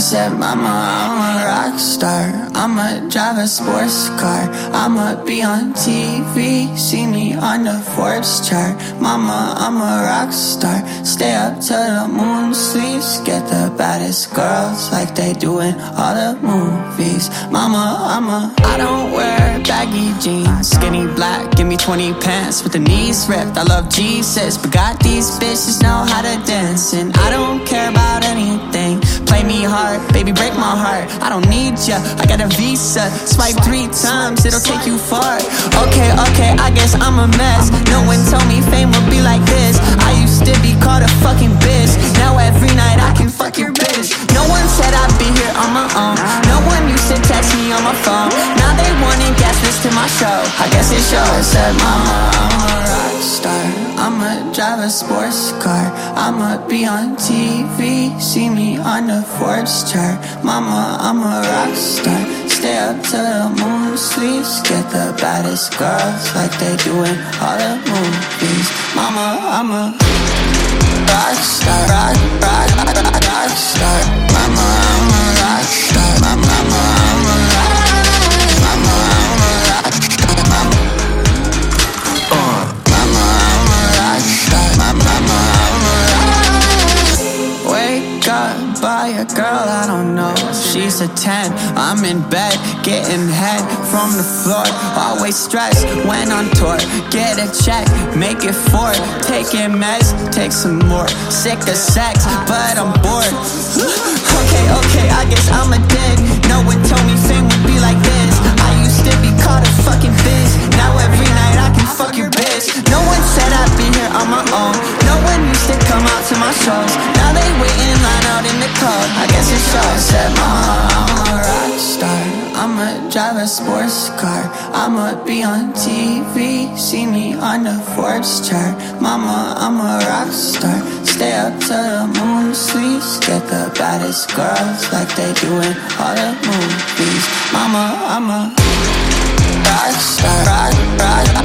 said, mama, I'm a rock star. I'ma drive a sports car. I'ma be on TV, see me on the Forbes chart. Mama, I'm a rock star. Stay up till the moon sleeps. Get the baddest girls like they do in all the movies. Mama, I don't wear baggy jeans. Skinny black, give me 20 pants with the knees ripped. I love Jesus, but got these bitches know how to dance. And I don't care about anything. Play me hard, baby, break my heart. I don't need ya, I got a visa. Swipe 3 times, it'll take you far. Okay, I guess I'm a mess. No one told me fame would be like this. I used to be called a fucking bitch. Now every night I can fuck your bitch. No one said I'd be here on my own. No one used to text me on my phone. Now they wanting guest list to my show. I guess it shows. I said, mama, I'm a rock star. I'ma drive a sports car. I'ma be on TV, see me on the Forbes chart. Mama, I'm a rock star. Stay up till the moon sleeps. Get the baddest girls like they do in all the movies. Mama, I'm a rock star, rock star. Mama, I'm a rock star. Mama, I'm a rock star. Mama, wake up by a girl I don't know. She's a 10, I'm in bed, getting head from the floor. Always stressed when on tour. Get a check, make it 4. Taking meds, take some more. Sick of sex, but I'm bored. Okay, I guess I'm a dick. No one told me fame would be like this. I used to be called a fucking bitch. Now every night I can fuck your bitch. No one said I'd be here on my own. No one used to come out to my shows. Now they wait in line out in the cold. I guess it shows. I said, mama, I'm a rock star. I'ma drive a sports car. I'ma be on TV, see me on the Forbes chart. Mama, I'm a rock star. Stay up till the moon sleeps. Get the baddest girls like they do in all the movies. Mama, I'm a rock star, rock